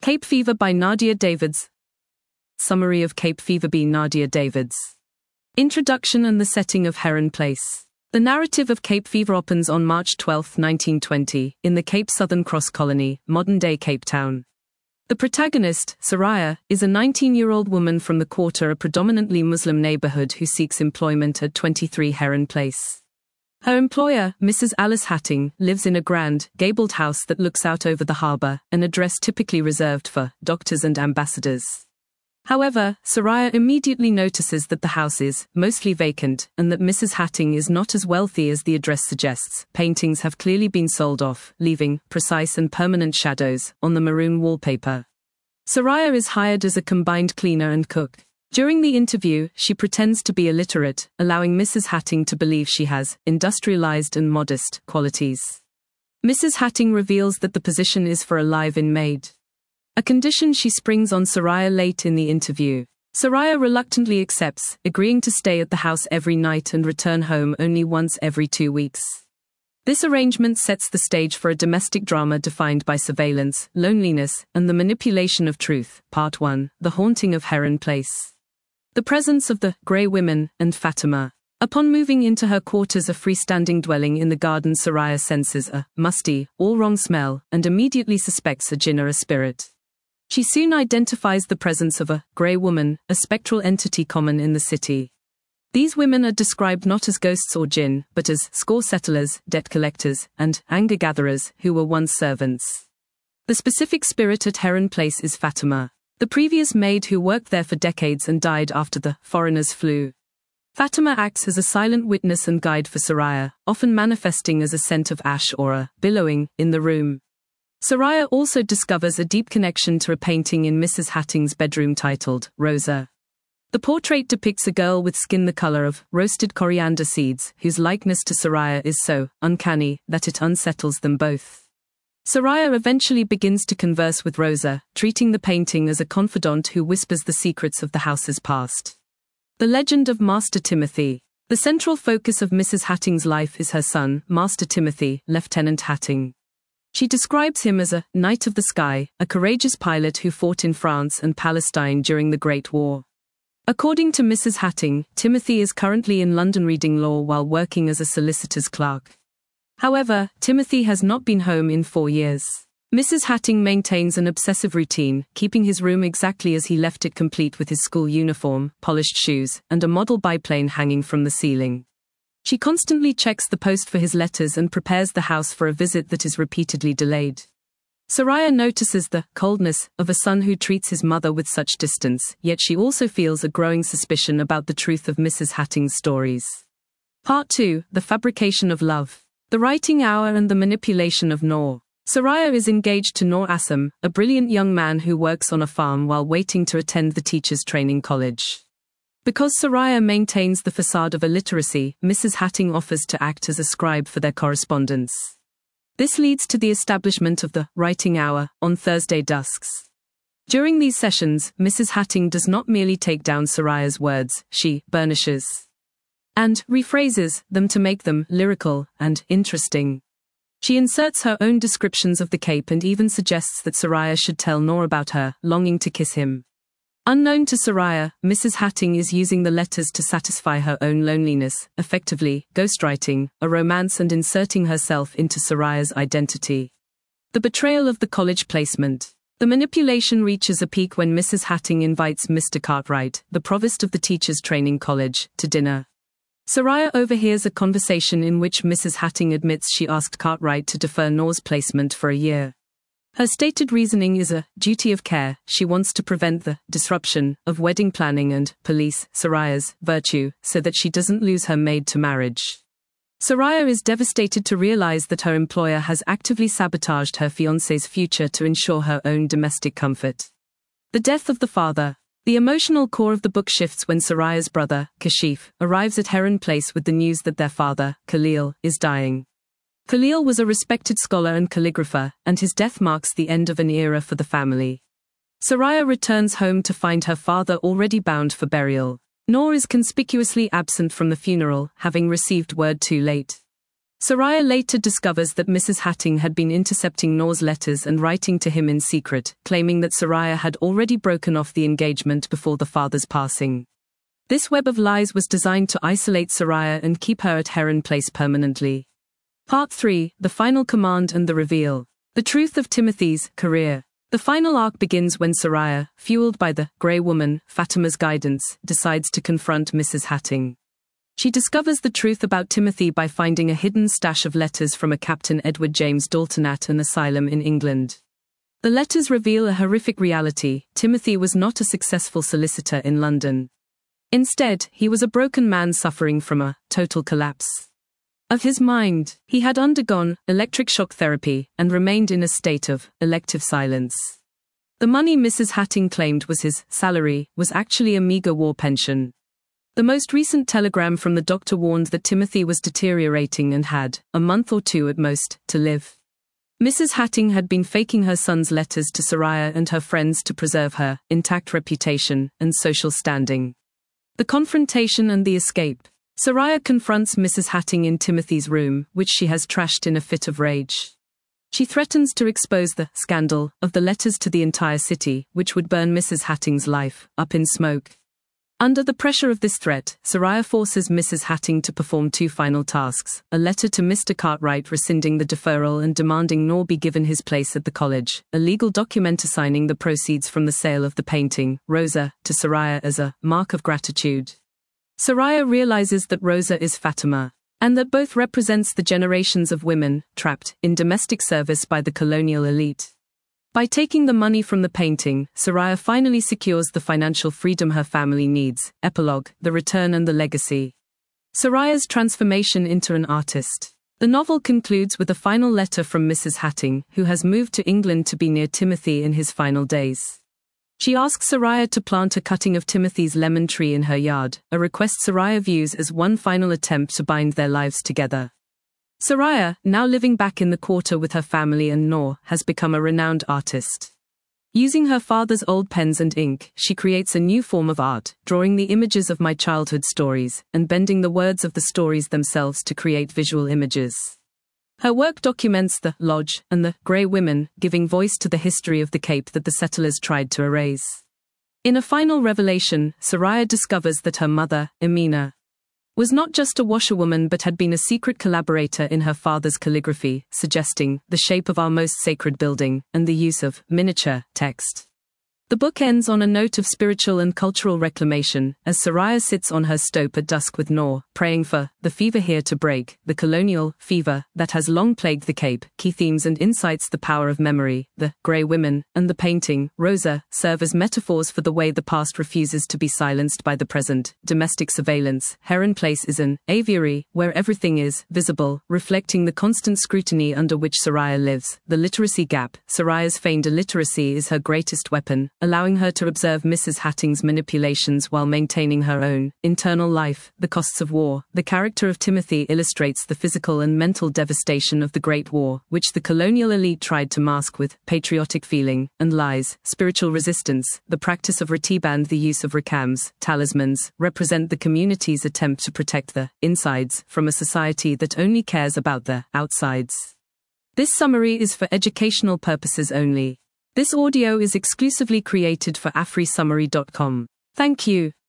Cape Fever by Nadia Davids. Summary of Cape Fever by Nadia Davids. Introduction and the setting of Heron Place. The narrative of Cape Fever opens on March 12, 1920, in the Cape Southern Cross colony, modern-day Cape Town. The protagonist, Soraya, is a 19-year-old woman from the Quarter, a predominantly Muslim neighborhood who seeks employment at 23 Heron Place. Her employer, Mrs. Alice Hatting, lives in a grand, gabled house that looks out over the harbor, an address typically reserved for doctors and ambassadors. However, Soraya immediately notices that the house is mostly vacant and that Mrs. Hatting is not as wealthy as the address suggests. Paintings have clearly been sold off, leaving precise and permanent shadows on the maroon wallpaper. Soraya is hired as a combined cleaner and cook. During the interview, she pretends to be illiterate, allowing Mrs. Hatting to believe she has industrialized and modest qualities. Mrs. Hatting reveals that the position is for a live-in maid, a condition she springs on Soraya late in the interview. Soraya reluctantly accepts, agreeing to stay at the house every night and return home only once every 2 weeks. This arrangement sets the stage for a domestic drama defined by surveillance, loneliness, and the manipulation of truth. Part 1. The Haunting of Heron Place. The presence of the Grey Women and Fatima. Upon moving into her quarters, a freestanding dwelling in the garden, Soraya senses a musty, all-wrong smell and immediately suspects a jinn or a spirit. She soon identifies the presence of a grey woman, a spectral entity common in the city. These women are described not as ghosts or jinn, but as score settlers, debt collectors, and anger gatherers who were once servants. The specific spirit at Heron Place is Fatima, the previous maid who worked there for decades and died after the foreigners flew. Fatima acts as a silent witness and guide for Soraya, often manifesting as a scent of ash or a billowing in the room. Soraya also discovers a deep connection to a painting in Mrs. Hatting's bedroom titled Rosa. The portrait depicts a girl with skin the color of roasted coriander seeds, whose likeness to Soraya is so uncanny that it unsettles them both. Soraya eventually begins to converse with Rosa, treating the painting as a confidant who whispers the secrets of the house's past. The legend of Master Timothy. The central focus of Mrs. Hatting's life is her son, Master Timothy, Lieutenant Hatting. She describes him as a knight of the sky, a courageous pilot who fought in France and Palestine during the Great War. According to Mrs. Hatting, Timothy is currently in London reading law while working as a solicitor's clerk. However, Timothy has not been home in 4 years. Mrs. Hatting maintains an obsessive routine, keeping his room exactly as he left it, complete with his school uniform, polished shoes, and a model biplane hanging from the ceiling. She constantly checks the post for his letters and prepares the house for a visit that is repeatedly delayed. Soraya notices the coldness of a son who treats his mother with such distance, yet she also feels a growing suspicion about the truth of Mrs. Hatting's stories. Part 2. The Fabrication of Love. The Writing Hour and the Manipulation of Noor. Soraya is engaged to Noor Assam, a brilliant young man who works on a farm while waiting to attend the teachers' training college. Because Soraya maintains the facade of illiteracy, Mrs. Hatting offers to act as a scribe for their correspondence. This leads to the establishment of the writing hour on Thursday dusks. During these sessions, Mrs. Hatting does not merely take down Soraya's words, she burnishes and rephrases them to make them lyrical and interesting. She inserts her own descriptions of the Cape and even suggests that Soraya should tell Noor about her longing to kiss him. Unknown to Soraya, Mrs. Hatting is using the letters to satisfy her own loneliness, effectively ghostwriting a romance and inserting herself into Soraya's identity. The betrayal of the college placement. The manipulation reaches a peak when Mrs. Hatting invites Mr. Cartwright, the provost of the teachers' training college, to dinner. Soraya overhears a conversation in which Mrs. Hatting admits she asked Cartwright to defer Noor's placement for a year. Her stated reasoning is a duty of care. She wants to prevent the disruption of wedding planning and police Soraya's virtue so that she doesn't lose her maid to marriage. Soraya is devastated to realize that her employer has actively sabotaged her fiancé's future to ensure her own domestic comfort. The death of the father. The emotional core of the book shifts when Soraya's brother, Kashif, arrives at Heron Place with the news that their father, Khalil, is dying. Khalil was a respected scholar and calligrapher, and his death marks the end of an era for the family. Soraya returns home to find her father already bound for burial. Noor is conspicuously absent from the funeral, having received word too late. Soraya later discovers that Mrs. Hatting had been intercepting Noor's letters and writing to him in secret, claiming that Soraya had already broken off the engagement before the father's passing. This web of lies was designed to isolate Soraya and keep her at Heron Place permanently. Part 3, The Final Command and the Reveal. The Truth of Timothy's Career. The final arc begins when Soraya, fueled by the Grey Woman, Fatima's guidance, decides to confront Mrs. Hatting. She discovers the truth about Timothy by finding a hidden stash of letters from a Captain Edward James Dalton at an asylum in England. The letters reveal a horrific reality. Timothy was not a successful solicitor in London. Instead, he was a broken man suffering from a total collapse of his mind. He had undergone electric shock therapy and remained in a state of elective silence. The money Mrs. Hatting claimed was his salary was actually a meager war pension. The most recent telegram from the doctor warned that Timothy was deteriorating and had, a month or two at most, to live. Mrs. Hatting had been faking her son's letters to Soraya and her friends to preserve her intact reputation and social standing. The confrontation and the escape. Soraya confronts Mrs. Hatting in Timothy's room, which she has trashed in a fit of rage. She threatens to expose the scandal of the letters to the entire city, which would burn Mrs. Hatting's life up in smoke. Under the pressure of this threat, Soraya forces Mrs. Hatting to perform two final tasks: a letter to Mr. Cartwright rescinding the deferral and demanding Noor be given his place at the college, a legal document assigning the proceeds from the sale of the painting, Rosa, to Soraya as a mark of gratitude. Soraya realizes that Rosa is Fatima, and that both represents the generations of women trapped in domestic service by the colonial elite. By taking the money from the painting, Soraya finally secures the financial freedom her family needs. Epilogue, The Return and the Legacy. Soraya's transformation into an artist. The novel concludes with a final letter from Mrs. Hatting, who has moved to England to be near Timothy in his final days. She asks Soraya to plant a cutting of Timothy's lemon tree in her yard, a request Soraya views as one final attempt to bind their lives together. Soraya, now living back in the quarter with her family and Noor, has become a renowned artist. Using her father's old pens and ink, she creates a new form of art, drawing the images of my childhood stories, and bending the words of the stories themselves to create visual images. Her work documents the Lodge and the Grey Women, giving voice to the history of the Cape that the settlers tried to erase. In a final revelation, Soraya discovers that her mother, Emina, was not just a washerwoman but had been a secret collaborator in her father's calligraphy, suggesting the shape of our most sacred building and the use of miniature text. The book ends on a note of spiritual and cultural reclamation, as Soraya sits on her stoep at dusk with Noor, praying for the fever here to break, the colonial fever that has long plagued the Cape. Key themes and insights: the power of memory, the Grey Women, and the painting, Rosa, serve as metaphors for the way the past refuses to be silenced by the present. Domestic surveillance. Heron Place is an aviary where everything is visible, reflecting the constant scrutiny under which Soraya lives. The literacy gap. Soraya's feigned illiteracy is her greatest weapon, allowing her to observe Mrs. Hatting's manipulations while maintaining her own internal life. The costs of war. The character of Timothy illustrates the physical and mental devastation of the Great War, which the colonial elite tried to mask with patriotic feeling and lies. Spiritual resistance. The practice of retiba and the use of rakams, talismans, represent the community's attempt to protect the insides from a society that only cares about the outsides. This summary is for educational purposes only. This audio is exclusively created for AfriSummary.com. Thank you.